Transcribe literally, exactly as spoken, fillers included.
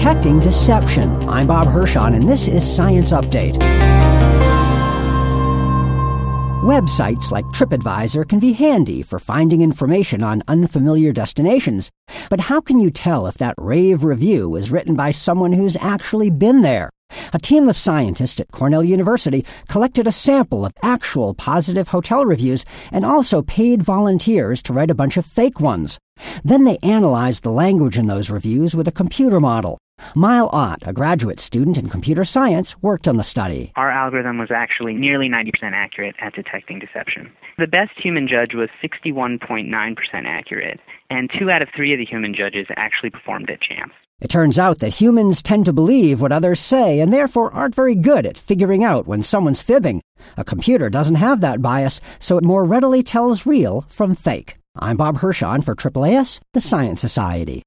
Detecting Deception. I'm Bob Hirschon, and this is Science Update. Websites like TripAdvisor can be handy for finding information on unfamiliar destinations. But how can you tell if that rave review is written by someone who's actually been there? A team of scientists at Cornell University collected a sample of actual positive hotel reviews and also paid volunteers to write a bunch of fake ones. Then they analyzed the language in those reviews with a computer model. Mile Ott, a graduate student in computer science, worked on the study. Our algorithm was actually nearly ninety percent accurate at detecting deception. The best human judge was sixty-one point nine percent accurate, and two out of three of the human judges actually performed at chance. It turns out that humans tend to believe what others say and therefore aren't very good at figuring out when someone's fibbing. A computer doesn't have that bias, so it more readily tells real from fake. I'm Bob Hirschon for A A A S, the Science Society.